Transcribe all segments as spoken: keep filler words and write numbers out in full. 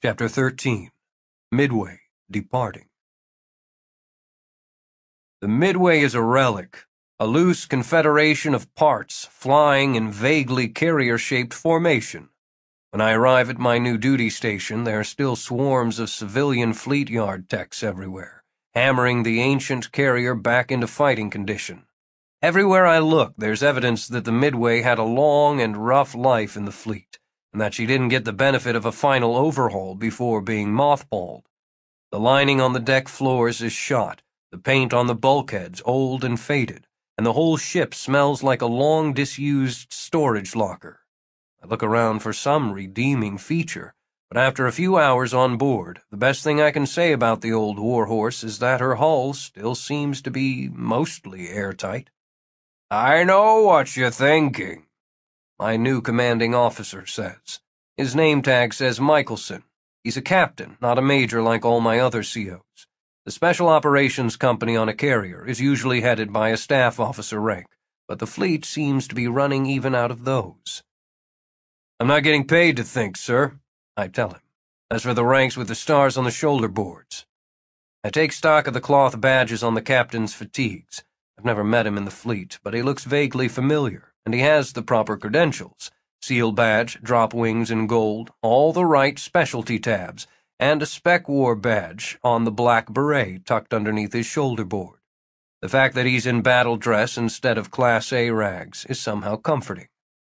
Chapter thirteen. Midway, Departing. The Midway is a relic, a loose confederation of parts flying in vaguely carrier-shaped formation. When I arrive at my new duty station, there are still swarms of civilian fleet yard techs everywhere, hammering the ancient carrier back into fighting condition. Everywhere I look, there's evidence that the Midway had a long and rough life in the fleet, and that she didn't get the benefit of a final overhaul before being mothballed. The lining on the deck floors is shot, the paint on the bulkheads old and faded, and the whole ship smells like a long disused storage locker. I look around for some redeeming feature, but after a few hours on board, the best thing I can say about the old warhorse is that her hull still seems to be mostly airtight. "I know what you're thinking," my new commanding officer says. His name tag says Michelson. He's a captain, not a major like all my other C Os. The special operations company on a carrier is usually headed by a staff officer rank, but the fleet seems to be running even out of those. "I'm not getting paid to think, sir," I tell him. As for the ranks with the stars on the shoulder boards, I take stock of the cloth badges on the captain's fatigues. I've never met him in the fleet, but he looks vaguely familiar, and he has the proper credentials. Seal badge, drop wings in gold, all the right specialty tabs, and a spec war badge on the black beret tucked underneath his shoulder board. The fact that he's in battle dress instead of Class A rags is somehow comforting.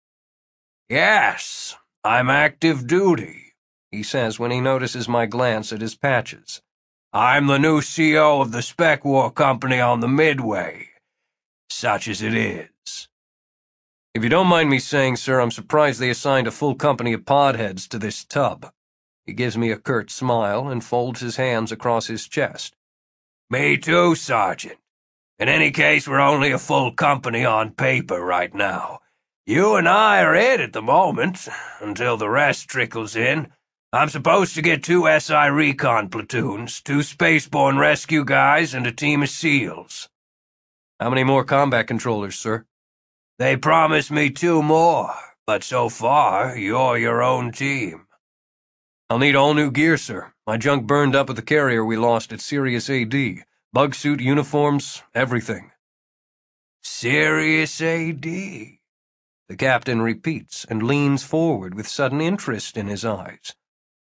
"Yes, I'm active duty," he says when he notices my glance at his patches. "I'm the new C O of the spec war company on the Midway. Such as it is. If you don't mind me saying, sir, I'm surprised they assigned a full company of podheads to this tub." He gives me a curt smile and folds his hands across his chest. "Me too, Sergeant. In any case, we're only a full company on paper right now. You and I are it at the moment, until the rest trickles in. I'm supposed to get two S I recon platoons, two spaceborne rescue guys, and a team of SEALs. "How many more combat controllers, sir?" "They promised me two more, but so far, you're your own team." "I'll need all new gear, sir. My junk burned up at the carrier we lost at Sirius A D. Bug suit, uniforms, everything." "Sirius A D" the captain repeats and leans forward with sudden interest in his eyes.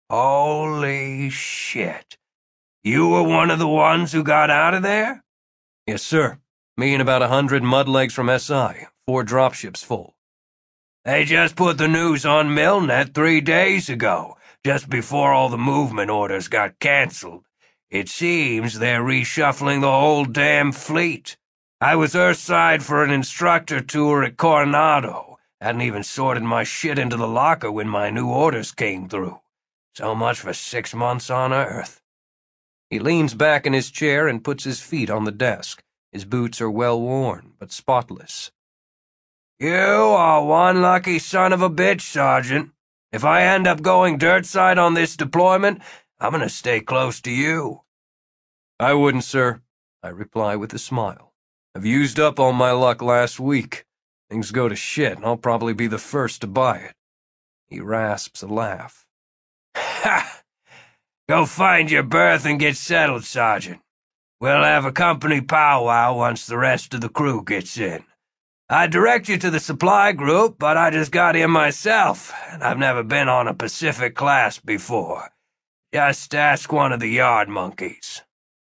"Holy shit. You were one of the ones who got out of there?" "Yes, sir. Me and about a hundred mudlegs from S I, four dropships full." "They just put the news on Milnet three days ago, just before all the movement orders got canceled. It seems they're reshuffling the whole damn fleet. I was Earthside for an instructor tour at Coronado. Hadn't even sorted my shit into the locker when my new orders came through. So much for six months on Earth." He leans back in his chair and puts his feet on the desk. His boots are well worn, but spotless. "You are one lucky son of a bitch, Sergeant. If I end up going dirt side on this deployment, I'm gonna stay close to you." "I wouldn't, sir," I reply with a smile. "I've used up all my luck last week. Things go to shit, and I'll probably be the first to buy it." He rasps a laugh. "Ha! Go find your berth and get settled, Sergeant. We'll have a company powwow once the rest of the crew gets in. I'd direct you to the supply group, but I just got here myself, and I've never been on a Pacific class before. Just ask one of the yard monkeys."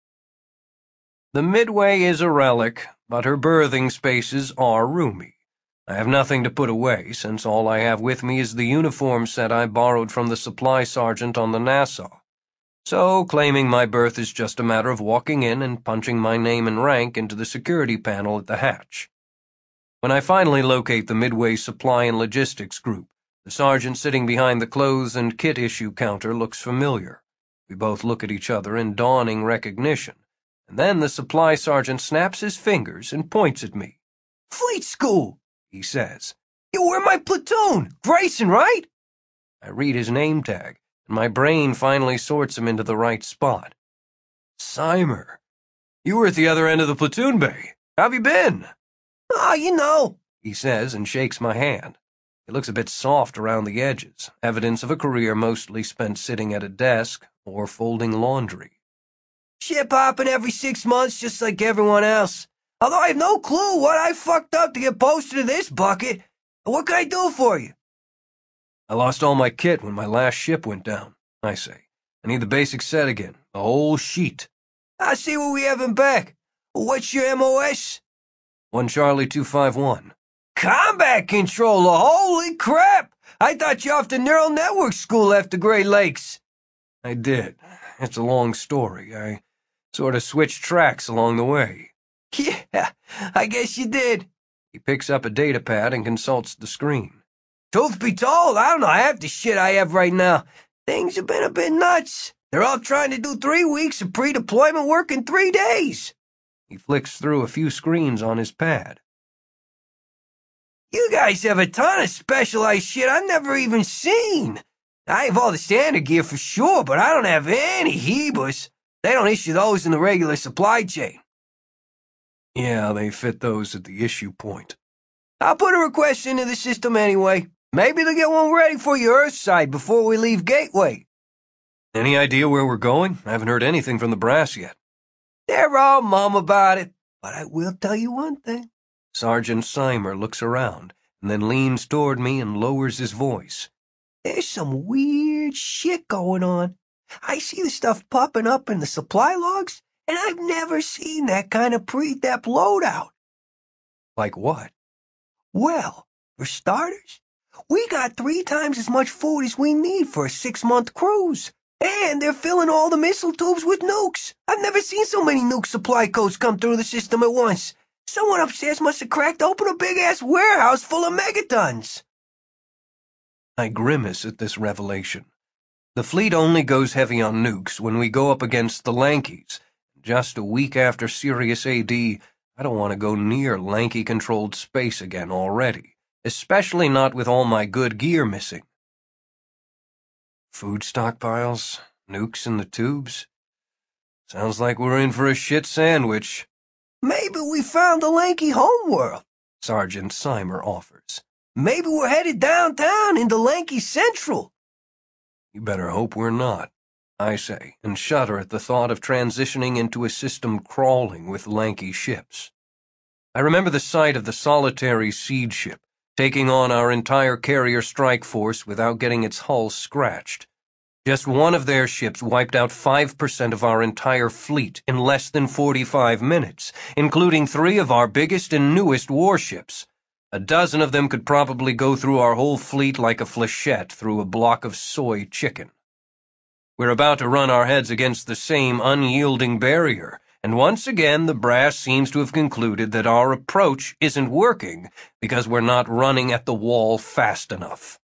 The Midway is a relic, but her berthing spaces are roomy. I have nothing to put away, since all I have with me is the uniform set I borrowed from the supply sergeant on the Nassau. So, claiming my berth is just a matter of walking in and punching my name and rank into the security panel at the hatch. When I finally locate the Midway Supply and Logistics Group, the sergeant sitting behind the clothes and kit issue counter looks familiar. We both look at each other in dawning recognition, and then the supply sergeant snaps his fingers and points at me. "Fleet School," he says. "You were in my platoon. Grayson, right?" I read his name tag, and my brain finally sorts him into the right spot. "Simer, you were at the other end of the platoon bay. How've you been?" "Ah, you know," he says and shakes my hand. He looks a bit soft around the edges, evidence of a career mostly spent sitting at a desk or folding laundry. Ship hopping every six months just like everyone else. Although I have no clue what I fucked up to get posted in this bucket. What can I do for you? I lost all my kit when my last ship went down, I say. I need the basic set again, the whole sheet. I see what we have in back. What's your M O S? One Charlie two five one. Combat controller, holy crap! I thought you off the neural network school after Great Lakes. I did. It's a long story. I sort of switched tracks along the way. Yeah, I guess you did. He picks up a data pad and consults the screen. Truth be told, I don't know half the shit I have right now. Things have been a bit nuts. They're all trying to do three weeks of pre-deployment work in three days. He flicks through a few screens on his pad. You guys have a ton of specialized shit I've never even seen. I have all the standard gear for sure, but I don't have any Hebus. They don't issue those in the regular supply chain. Yeah, they fit those at the issue point. I'll put a request into the system anyway. Maybe they'll get one ready for your Earth side before we leave Gateway. Any idea where we're going? I haven't heard anything from the brass yet. They're all mum about it, but I will tell you one thing. Sergeant Simer looks around and then leans toward me and lowers his voice. There's some weird shit going on. I see the stuff popping up in the supply logs, and I've never seen that kind of pre-dep loadout. Like what? Well, for starters, we got three times as much food as we need for a six-month cruise. And they're filling all the missile tubes with nukes. I've never seen so many nuke supply codes come through the system at once. Someone upstairs must have cracked open a big-ass warehouse full of megatons. I grimace at this revelation. The fleet only goes heavy on nukes when we go up against the Lankies. Just a week after Sirius A D, I don't want to go near Lanky-controlled space again already, especially not with all my good gear missing. Food stockpiles, nukes in the tubes. Sounds like we're in for a shit sandwich. Maybe we found the Lanky homeworld, Sergeant Simer offers. Maybe we're headed downtown into Lanky Central. You better hope we're not, I say, and shudder at the thought of transitioning into a system crawling with Lanky ships. I remember the sight of the solitary seed ship, taking on our entire carrier strike force without getting its hull scratched. Just one of their ships wiped out five percent of our entire fleet in less than forty-five minutes, including three of our biggest and newest warships. A dozen of them could probably go through our whole fleet like a flechette through a block of soy chicken. We're about to run our heads against the same unyielding barrier, and once again the brass seems to have concluded that our approach isn't working because we're not running at the wall fast enough.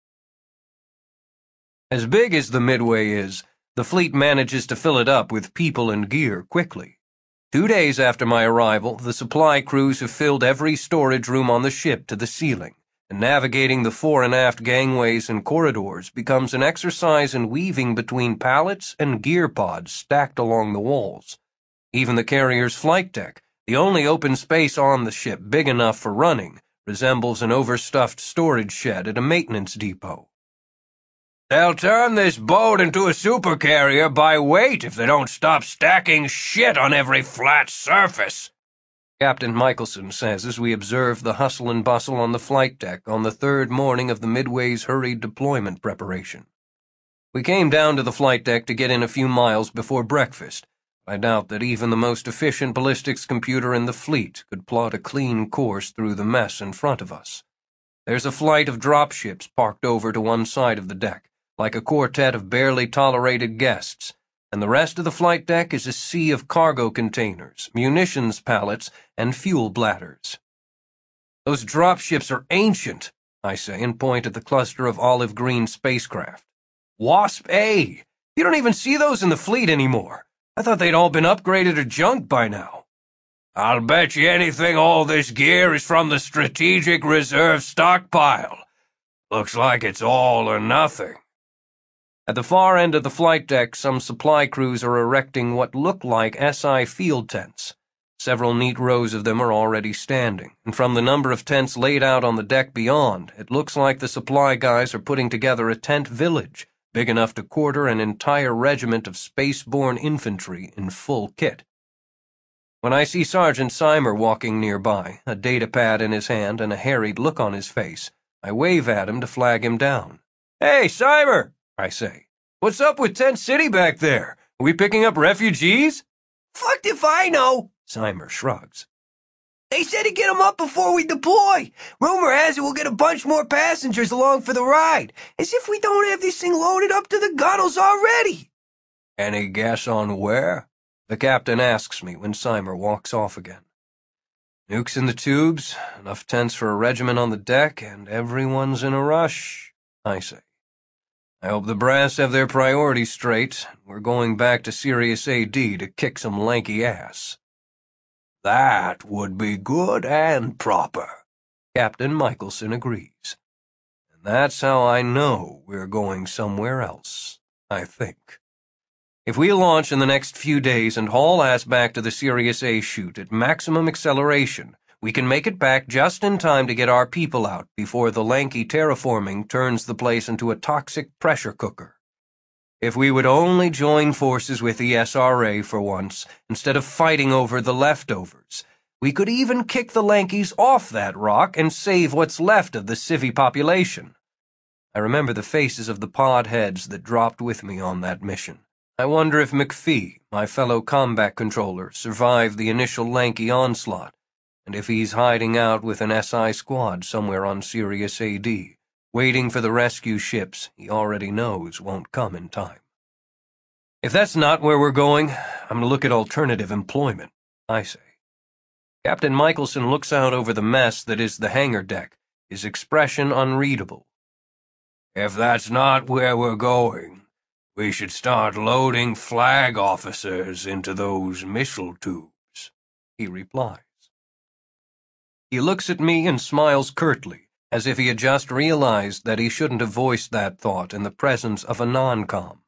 As big as the Midway is, the fleet manages to fill it up with people and gear quickly. Two days after my arrival, the supply crews have filled every storage room on the ship to the ceiling, and navigating the fore and aft gangways and corridors becomes an exercise in weaving between pallets and gear pods stacked along the walls. Even the carrier's flight deck, the only open space on the ship big enough for running, resembles an overstuffed storage shed at a maintenance depot. They'll turn this boat into a supercarrier by weight if they don't stop stacking shit on every flat surface, Captain Michelson says as we observe the hustle and bustle on the flight deck on the third morning of the Midway's hurried deployment preparation. We came down to the flight deck to get in a few miles before breakfast. I doubt that even the most efficient ballistics computer in the fleet could plot a clean course through the mess in front of us. There's a flight of dropships parked over to one side of the deck, like a quartet of barely tolerated guests, and the rest of the flight deck is a sea of cargo containers, munitions pallets, and fuel bladders. Those dropships are ancient, I say, and point at the cluster of olive green spacecraft. Wasp A! You don't even see those in the fleet anymore. I thought they'd all been upgraded or junked by now. I'll bet you anything all this gear is from the Strategic Reserve stockpile. Looks like it's all or nothing. At the far end of the flight deck, some supply crews are erecting what look like S I field tents. Several neat rows of them are already standing, and from the number of tents laid out on the deck beyond, it looks like the supply guys are putting together a tent village, big enough to quarter an entire regiment of space-borne infantry in full kit. When I see Sergeant Seimer walking nearby, a datapad in his hand and a harried look on his face, I wave at him to flag him down. "Hey, Seimer," I say. "What's up with Tent City back there? Are we picking up refugees?" "Fucked if I know," Seimer shrugs. "They said to get them up before we deploy. Rumor has it we'll get a bunch more passengers along for the ride. As if we don't have this thing loaded up to the gunnels already." "Any guess on where?" the captain asks me when Seimer walks off again. "Nukes in the tubes, enough tents for a regiment on the deck, and everyone's in a rush," I say. "I hope the brass have their priorities straight. We're going back to Sirius A D to kick some lanky ass." "That would be good and proper," Captain Michelson agrees. "And that's how I know we're going somewhere else, I think. If we launch in the next few days and haul ass back to the Sirius A chute at maximum acceleration, we can make it back just in time to get our people out before the lanky terraforming turns the place into a toxic pressure cooker. If we would only join forces with the S R A for once, instead of fighting over the leftovers, we could even kick the Lankies off that rock and save what's left of the civvy population." I remember the faces of the pod heads that dropped with me on that mission. I wonder if McPhee, my fellow combat controller, survived the initial Lanky onslaught, and if he's hiding out with an S I squad somewhere on Sirius A D, waiting for the rescue ships he already knows won't come in time. If that's not where we're going, I'm going to look at alternative employment, I say. Captain Michelson looks out over the mess that is the hangar deck, his expression unreadable. "If that's not where we're going, we should start loading flag officers into those missile tubes," he replies. He looks at me and smiles curtly, as if he had just realized that he shouldn't have voiced that thought in the presence of a non-com.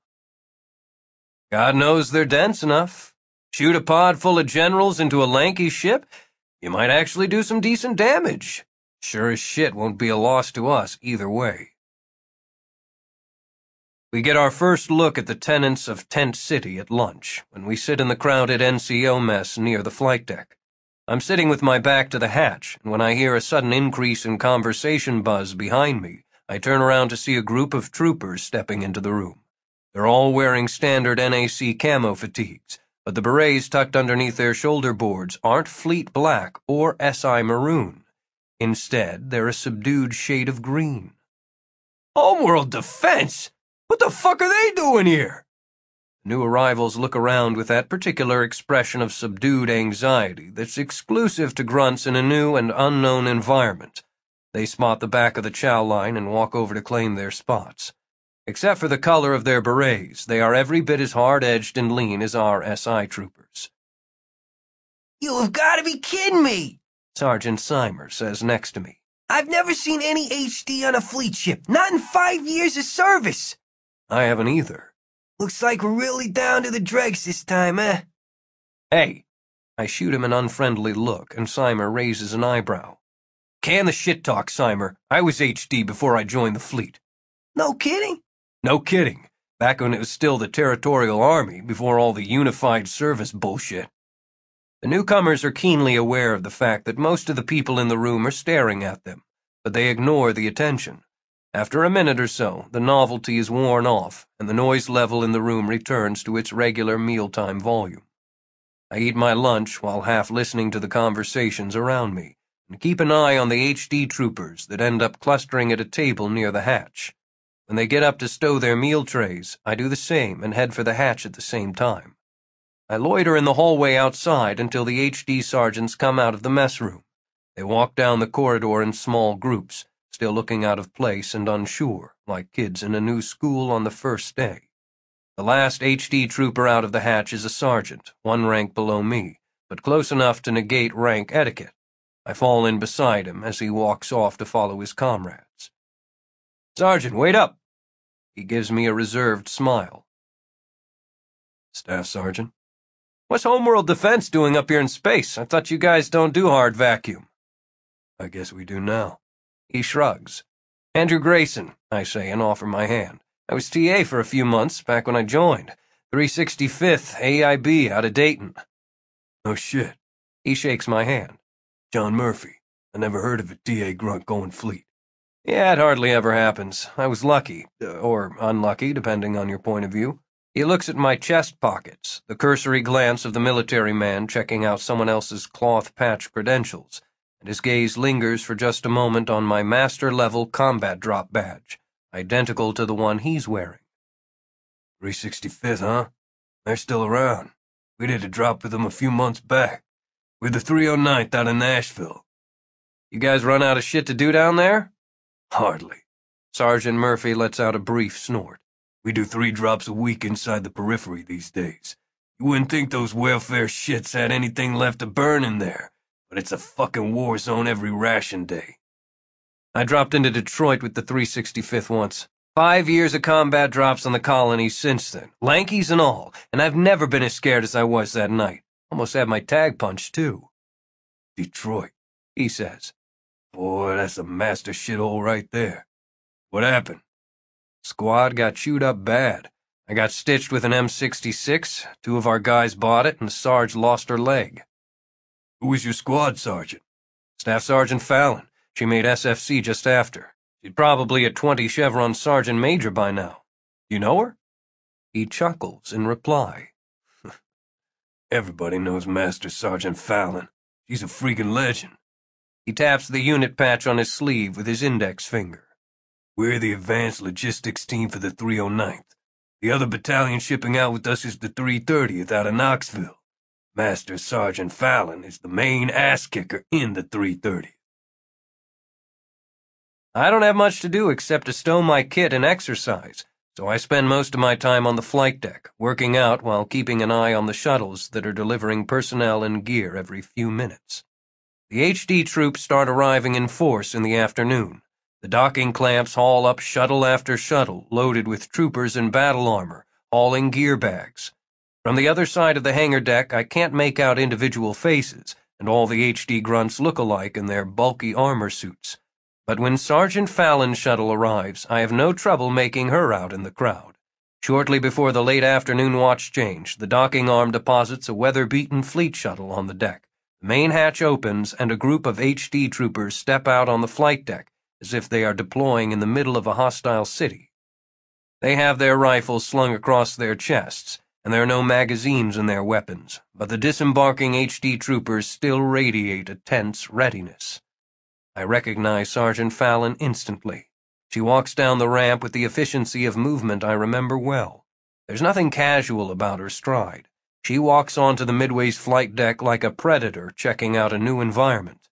"God knows they're dense enough. Shoot a pod full of generals into a lanky ship, you might actually do some decent damage. Sure as shit won't be a loss to us either way." We get our first look at the tenants of Tent City at lunch, when we sit in the crowded N C O mess near the flight deck. I'm sitting with my back to the hatch, and when I hear a sudden increase in conversation buzz behind me, I turn around to see a group of troopers stepping into the room. They're all wearing standard N A C camo fatigues, but the berets tucked underneath their shoulder boards aren't fleet black or S I maroon. Instead, they're a subdued shade of green. "Homeworld Defense? What the fuck are they doing here?" New arrivals look around with that particular expression of subdued anxiety that's exclusive to grunts in a new and unknown environment. They spot the back of the chow line and walk over to claim their spots. Except for the color of their berets, they are every bit as hard-edged and lean as our S I troopers. "You have got to be kidding me," Sergeant Seimer says next to me. "I've never seen any H D on a fleet ship, not in five years of service." "I haven't either." "Looks like we're really down to the dregs this time, eh?" "Hey!" I shoot him an unfriendly look, and Seimer raises an eyebrow. "Can the shit talk, Seimer. I was H D before I joined the fleet." "No kidding?" "No kidding. Back when it was still the Territorial Army, before all the unified service bullshit." The newcomers are keenly aware of the fact that most of the people in the room are staring at them, but they ignore the attention. After a minute or so, the novelty is worn off, and the noise level in the room returns to its regular mealtime volume. I eat my lunch while half listening to the conversations around me, and keep an eye on the H D troopers that end up clustering at a table near the hatch. When they get up to stow their meal trays, I do the same and head for the hatch at the same time. I loiter in the hallway outside until the H D sergeants come out of the mess room. They walk down the corridor in small groups, still looking out of place and unsure, like kids in a new school on the first day. The last H D trooper out of the hatch is a sergeant, one rank below me, but close enough to negate rank etiquette. I fall in beside him as he walks off to follow his comrades. "Sergeant, wait up!" He gives me a reserved smile. "Staff Sergeant?" What's Homeworld Defense doing up here in space? I thought you guys don't do hard vacuum. I guess we do now. He shrugs. Andrew Grayson, I say, and offer my hand. I was T A for a few months back when I joined. three sixty-fifth A I B out of Dayton. Oh shit. He shakes my hand. John Murphy. I never heard of a T A grunt going fleet. Yeah, it hardly ever happens. I was lucky, or unlucky, depending on your point of view. He looks at my chest pockets, the cursory glance of the military man checking out someone else's cloth-patch credentials, and his gaze lingers for just a moment on my master-level combat drop badge, identical to the one he's wearing. three sixty-fifth, huh? They're still around. We did a drop with them a few months back. We're the three oh ninth out of Nashville. You guys run out of shit to do down there? Hardly. Sergeant Murphy lets out a brief snort. We do three drops a week inside the periphery these days. You wouldn't think those welfare shits had anything left to burn in there, but it's a fucking war zone every ration day. I dropped into Detroit with the three sixty-fifth once. Five years of combat drops on the colonies since then, Lankies and all, and I've never been as scared as I was that night. Almost had my tag punched, too. Detroit, he says. Boy, that's a master shithole right there. What happened? Squad got chewed up bad. I got stitched with an M sixty-six, two of our guys bought it, and the Sarge lost her leg. Who was your squad sergeant? Staff Sergeant Fallon. She made S F C just after. She's probably a twenty chevron sergeant major by now. You know her? He chuckles in reply. Everybody knows Master Sergeant Fallon. She's a freaking legend. He taps the unit patch on his sleeve with his index finger. We're the advanced logistics team for the three oh ninth. The other battalion shipping out with us is the three thirtieth out of Knoxville. Master Sergeant Fallon is the main ass-kicker in the three thirtieth. I don't have much to do except to stow my kit and exercise, so I spend most of my time on the flight deck, working out while keeping an eye on the shuttles that are delivering personnel and gear every few minutes. The H D troops start arriving in force in the afternoon. The docking clamps haul up shuttle after shuttle, loaded with troopers in battle armor, hauling gear bags. From the other side of the hangar deck, I can't make out individual faces, and all the H D grunts look alike in their bulky armor suits. But when Sergeant Fallon's shuttle arrives, I have no trouble making her out in the crowd. Shortly before the late afternoon watch change, the docking arm deposits a weather-beaten fleet shuttle on the deck. The main hatch opens, and a group of H D troopers step out on the flight deck, as if they are deploying in the middle of a hostile city. They have their rifles slung across their chests, and there are no magazines in their weapons, but the disembarking H D troopers still radiate a tense readiness. I recognize Sergeant Fallon instantly. She walks down the ramp with the efficiency of movement I remember well. There's nothing casual about her stride. She walks onto the Midway's flight deck like a predator checking out a new environment.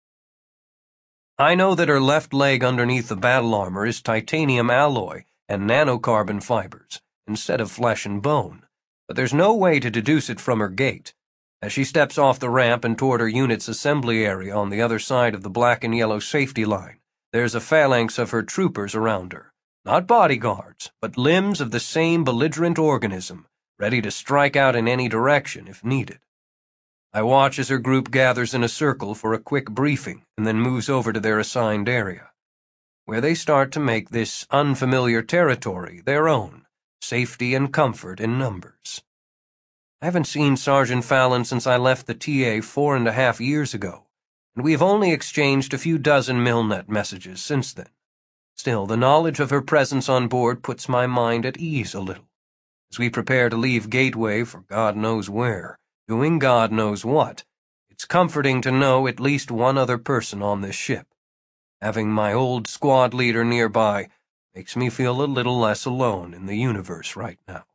I know that her left leg underneath the battle armor is titanium alloy and nanocarbon fibers, instead of flesh and bone, but there's no way to deduce it from her gait. As she steps off the ramp and toward her unit's assembly area on the other side of the black and yellow safety line, there's a phalanx of her troopers around her. Not bodyguards, but limbs of the same belligerent organism, ready to strike out in any direction if needed. I watch as her group gathers in a circle for a quick briefing and then moves over to their assigned area, where they start to make this unfamiliar territory their own, safety and comfort in numbers. I haven't seen Sergeant Fallon since I left the T A four and a half years ago, and we have only exchanged a few dozen Milnet messages since then. Still, the knowledge of her presence on board puts my mind at ease a little. As we prepare to leave Gateway for God knows where, doing God knows what, it's comforting to know at least one other person on this ship. Having my old squad leader nearby makes me feel a little less alone in the universe right now.